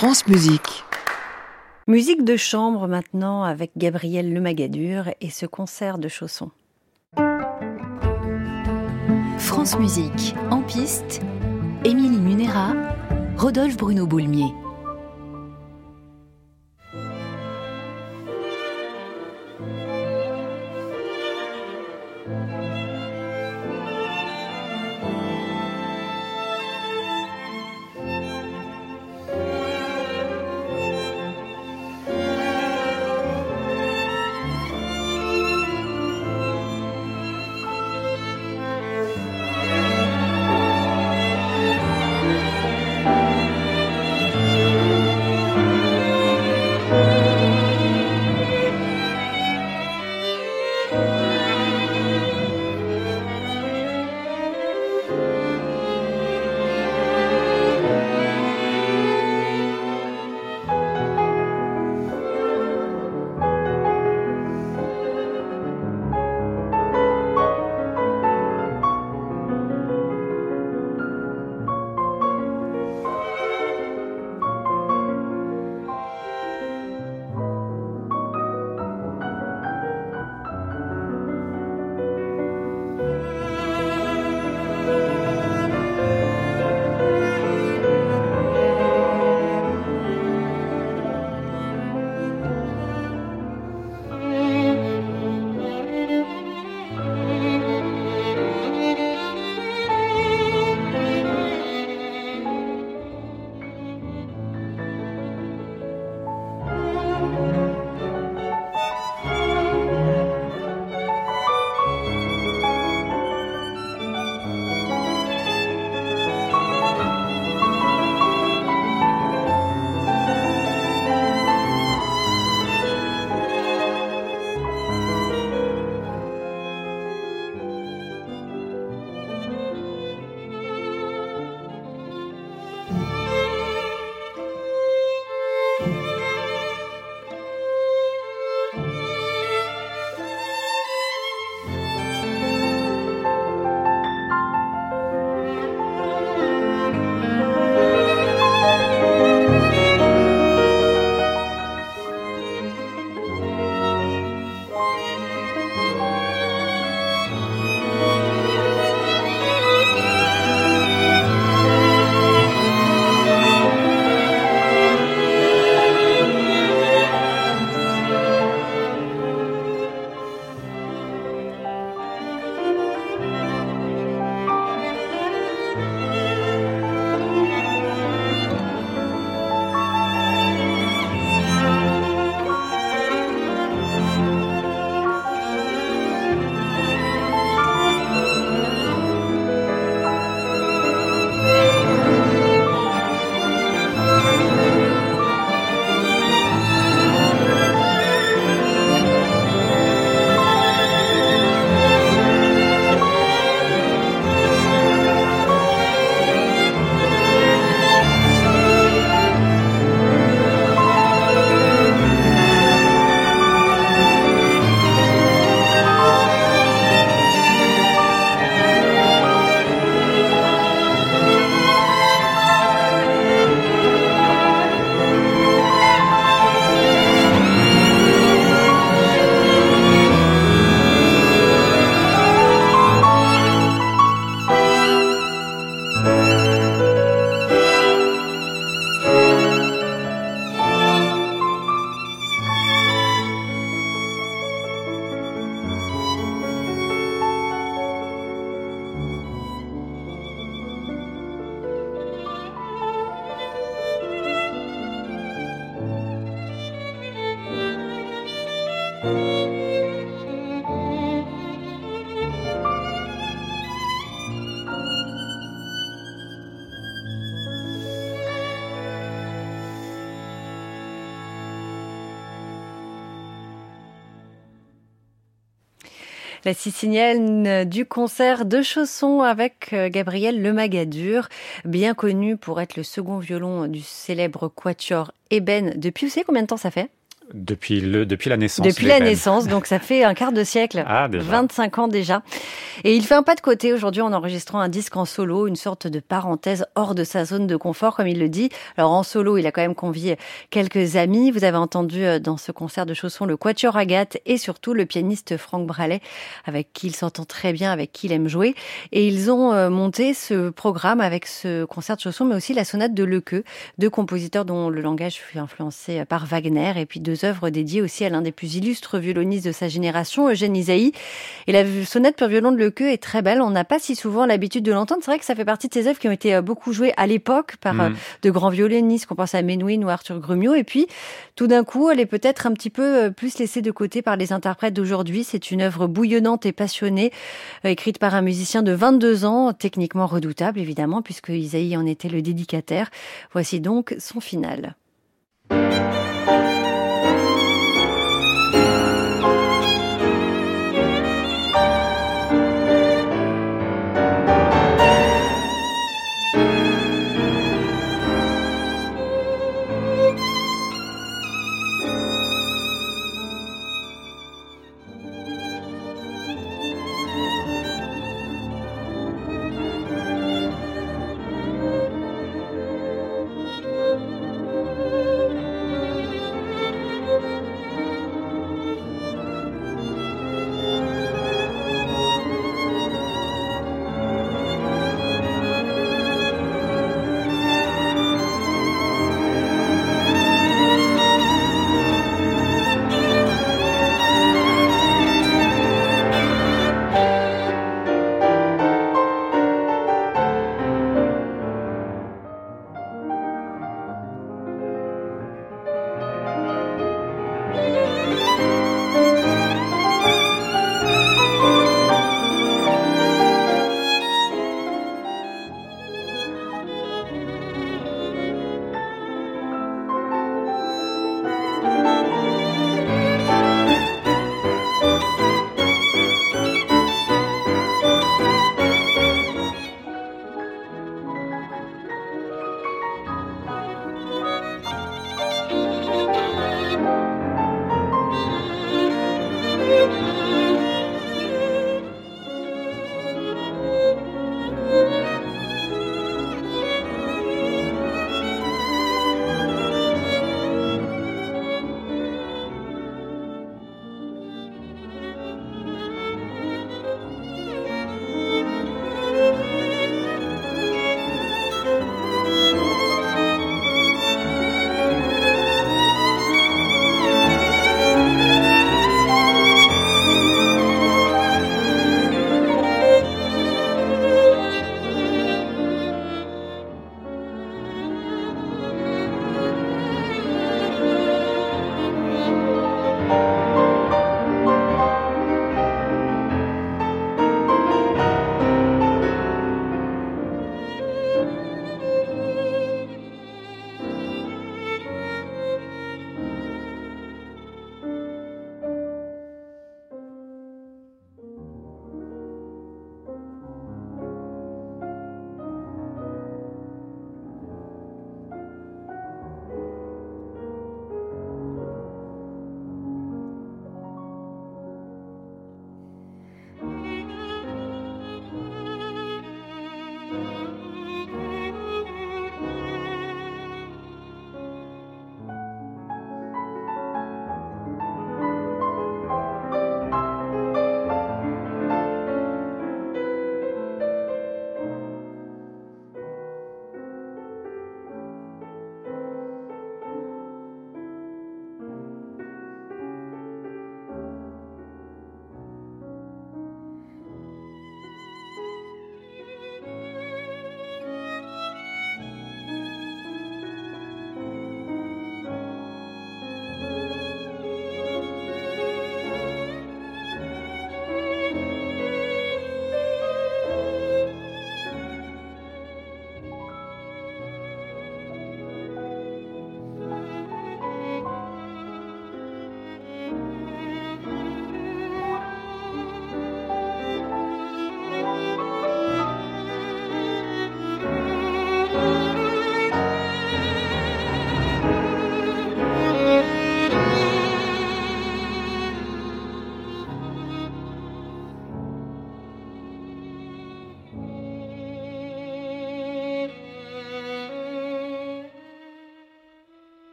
France Musique. Musique de chambre maintenant avec Gabriel Lemagadur et ce concert de chaussons. France Musique, en piste, Émilie Munera, Rodolphe Bruno Boulmier. La Sicilienne du concert de chaussons avec Gabriel Lemagadur, bien connu pour être le second violon du célèbre quatuor Eben de Piuset. Combien de temps ça fait ? Depuis la naissance. Depuis la naissance, donc ça fait un quart de siècle, 25 ans déjà. Et il fait un pas de côté aujourd'hui en enregistrant un disque en solo, une sorte de parenthèse hors de sa zone de confort, comme il le dit. Alors en solo, il a quand même convié quelques amis. Vous avez entendu dans ce concert de chansons le Quatuor Agathe et surtout le pianiste Franck Bralet, avec qui il s'entend très bien, avec qui il aime jouer. Et ils ont monté ce programme avec ce concert de chansons, mais aussi la sonate de Lekeu, deux compositeurs dont le langage fut influencé par Wagner, et puis deux œuvres dédiées aussi à l'un des plus illustres violonistes de sa génération, Eugène Ysaÿe. Et la sonate pour violon de Lekeu est très belle. On n'a pas si souvent l'habitude de l'entendre. C'est vrai que ça fait partie de ces œuvres qui ont été beaucoup jouées à l'époque par de grands violonistes, qu'on pense à Menuhin ou Arthur Grumiaux. Et puis, tout d'un coup, elle est peut-être un petit peu plus laissée de côté par les interprètes d'aujourd'hui. C'est une œuvre bouillonnante et passionnée, écrite par un musicien de 22 ans, techniquement redoutable évidemment, puisque Ysaÿe en était le dédicataire. Voici donc son final.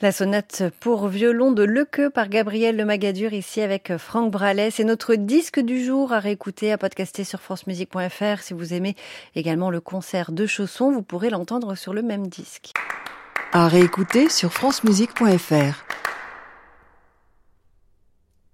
La sonate pour violon de Lecœur par Gabriel Lemagadur, ici avec Franck Braley. C'est notre disque du jour à réécouter, à podcaster sur francemusique.fr. Si vous aimez également le concert de Chausson, vous pourrez l'entendre sur le même disque. À réécouter sur francemusique.fr.